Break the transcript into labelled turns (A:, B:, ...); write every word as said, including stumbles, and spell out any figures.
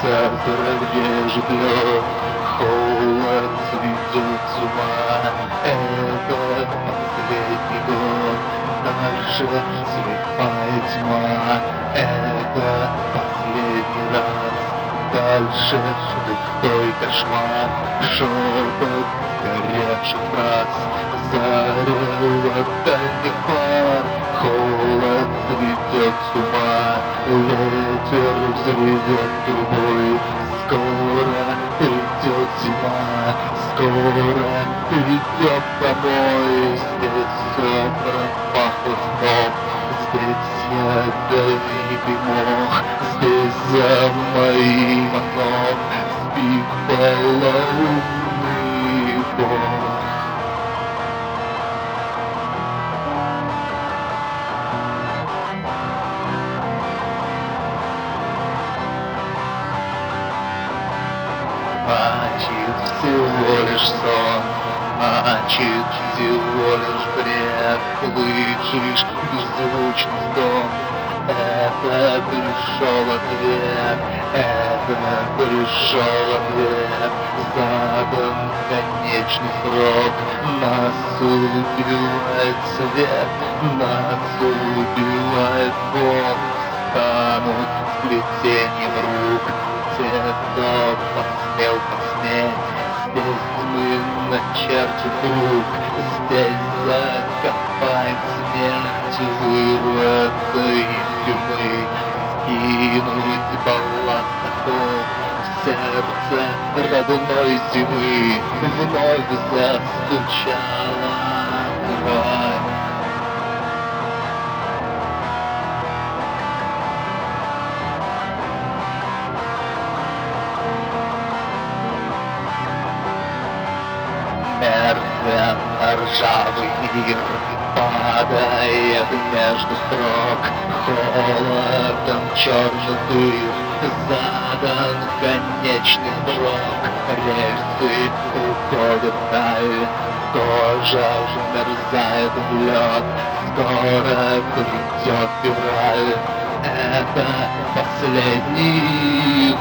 A: разрежет лед, холод сведет с ума. Это последний год, дальше слепая тьма. Это последний раз, дальше пустой кошмар. Шепот горевших фраз, зарево дальних пар. Холод сведет с ума, ветер взревет трубой. Скоро придет зима, скоро придет домой. Здесь все пропахло сном, здесь ядовитый мох. Здесь за моим окном спит полоумный бог. Значит, всего лишь сон, значит, всего лишь бред. Слышишь беззвучный стон, это пришел ответ, это пришел ответ. Задан конечный срок, нас убивает свет, нас убивает Бог. Станут сплетением рук те, кто посмел посметь. Здесь мы начертим круг, здесь закопаем смерть, вырваться из тюрьмы, скинуть балласт оков. В сердце родной зимы вновь застучала кровь. Мертвенно-ржавый мир падает между строк, холодом черных дыр задан конечный срок. Рельсы уходят вдаль, кожа вмерзает в лед. Скоро придет февраль, это последний